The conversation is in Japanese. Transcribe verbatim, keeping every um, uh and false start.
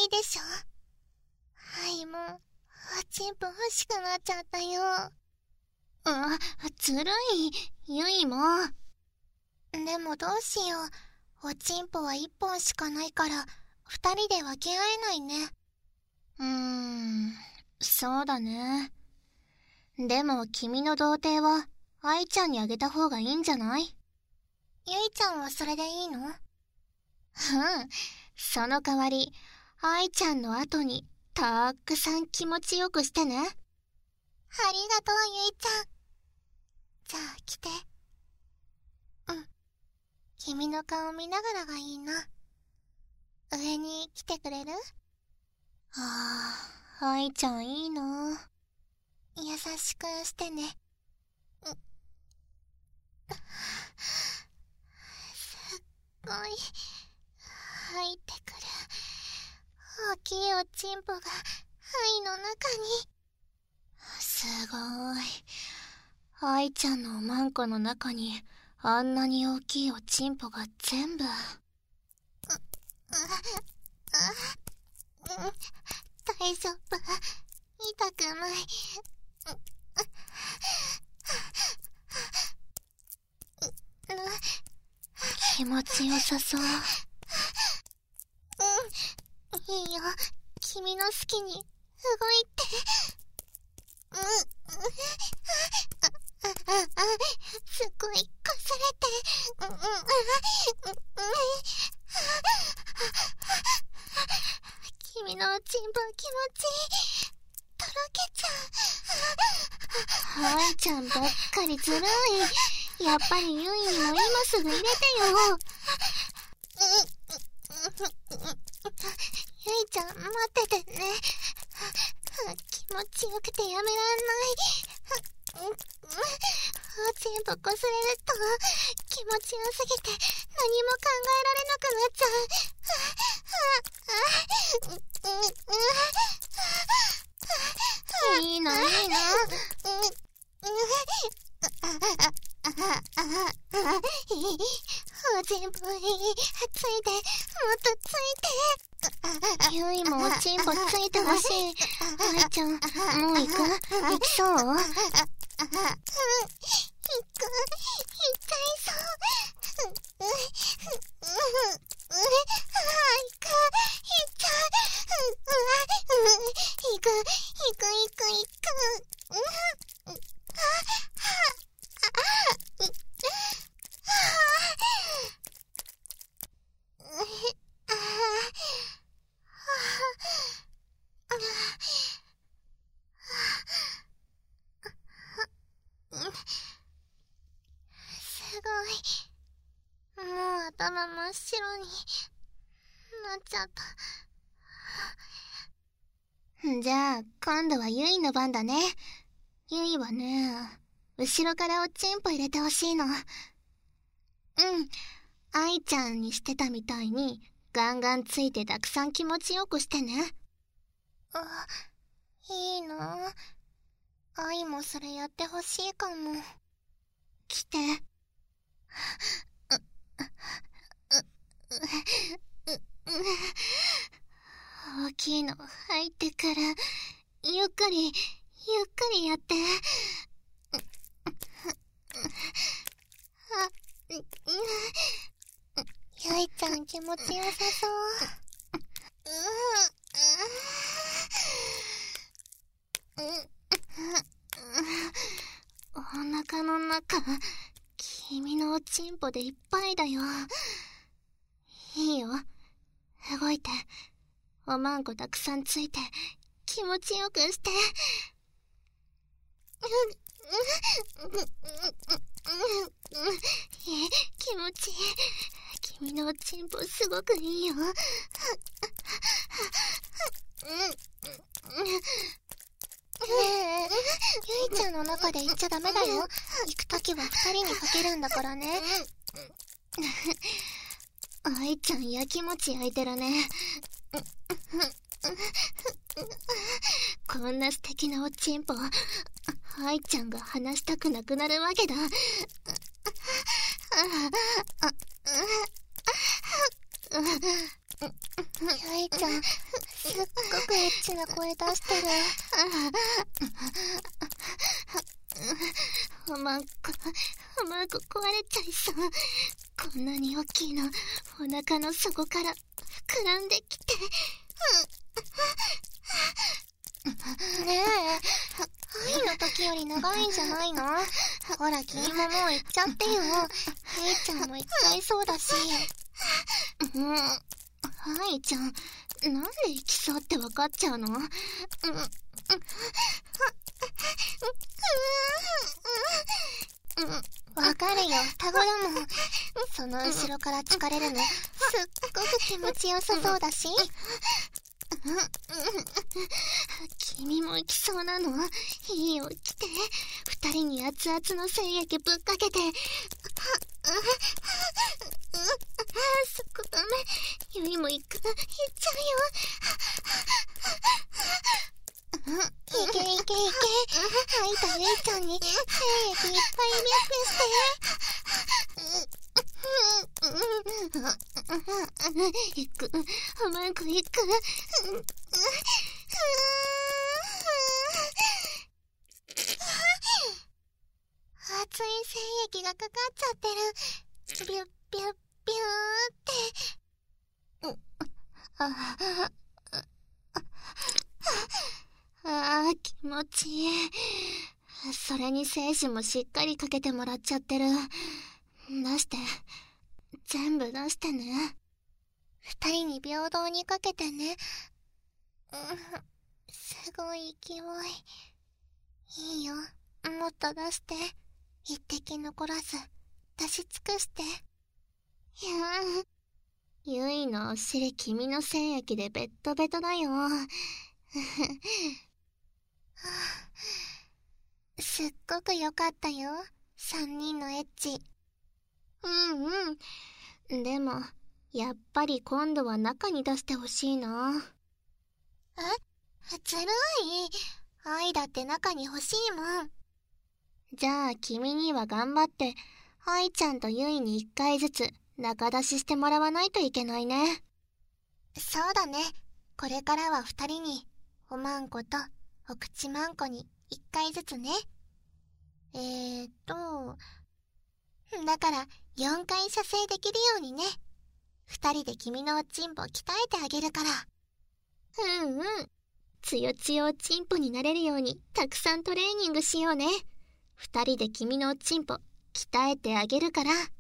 いでしょ。はい、もう、おちんぽ欲しくなっちゃったよ。 あ、ずるい、ゆいも。 でもどうしよう。おちんぽはいっぽんしかないから、二人で分け合えないね。 うーん、そうだね。でも君の童貞は、愛ちゃんにあげた方がいいんじゃない？ ゆいちゃんはそれでいいの？うん、 その代わり、愛ちゃんの後に、たくさん気持ちよくしてね。ありがとう、 ゆいちゃん。じゃあ来て。うん。君の顔見ながらがいいな。上に来てくれる？ ああ、愛ちゃんいいな。 優しくしてね。うっすっごい入ってくる。大きいおちんぽが肺の中に。 すごい。愛ちゃんのおまんこの中にあんなに大きいおちんぽが全部。う、う、 う、大丈夫。痛くない。 気持ちよさそう。 うん、いいよ。君の好きに動いて。うん、すごいこすれて。うん、うん、君のおちんぽ気持ちいい。とろけちゃう。愛ちゃんばっかりずるい。やっぱりゆいにも今すぐ入れてよ。 ゆいちゃん待っててね。気持ちよくてやめらんない。おちんぽこすれると気持ちよすぎて何も考えられなくなっちゃう。いいのいいの。 おちんぽいい。ついて、もっとついて。ゆいもおちんぽついてほしい。愛ちゃん、もう行く？行きそう？ うん、行く。行っちゃいそう。うん、うん、うん、行く。行っちゃう。うん、行く、行く、行く、行く。うん、あ、あ、あ、すごい。もう頭真っ白になっちゃった。 じゃあ今度はゆいの番だね。ゆいはね、後ろからおちんぽ入れてほしいの。うん、愛ちゃんにしてたみたいにガンガンついてたくさん気持ちよくしてね。 あ、いいの？愛もそれやってほしいかも。 来て。大きいの入ってからゆっくりゆっくりやって。 あ、ゆいちゃん気持ちよさそう。 お腹の中、君のおちんぽでいっぱいだよ。いいよ、動いて。おまんこたくさんついて気持ちよくして。気持ちいい。君のおちんぽすごくいいよ。 ねえ、ゆいちゃんの中で言っちゃダメだよ。行くときは二人にかけるんだからね。 愛ちゃんやきもち焼いてるね。こんな素敵なおちんぽ、愛ちゃんが離したくなくなるわけだ。 ゆいちゃん、すっごくエッチな声出してる。 おまんこ、おまんこ壊れちゃいそう。こんなに大きいの、お腹の底から膨らんできて。 ねえ、愛の時より長いんじゃないの？ほら、君ももう行っちゃってよ。ゆいちゃんも行っちゃいそうだし。 うん、愛ちゃん、なんで行きそうって分かっちゃうの？うん、うん、 わかるよ、タゴだもん。その後ろから疲れるの、すっごく気持ちよさそうだし。 君も行きそうなの？いいよ、来て。二人に熱々の精液ぶっかけて。そこダメ。ゆいも行く。行っちゃうよ。いけいけいけ。愛とゆいちゃんに精液いっぱいミックして。行く。おまんこ行く。 熱い精液がかかっちゃってる。ビュッビュッビューって。 ああ、気持ちいい。それに精子もしっかりかけてもらっちゃってる。出して。全部出してね。 二人に平等にかけてね。うん、すごい勢い。いいよ、もっと出して。一滴残らず出し尽くして。 ゆいのお尻君の精液でベットベトだよ。 すっごく良かったよ、三人のエッチ。 うんうん。でもやっぱり今度は中に出してほしいな。 え？ずるい。愛だって中に欲しいもん。 じゃあ君には頑張って愛ちゃんとゆいに一回ずつ中出ししてもらわないといけないね。 そうだね。これからは二人におまんことお口まんこに一回ずつね。えーっとだからよんかい射精できるようにね。二人で君のおちんぽ鍛えてあげるから。 うんうん。つよつよおちんぽになれるようにたくさんトレーニングしようね。二人で君のおちんぽ鍛えてあげるから。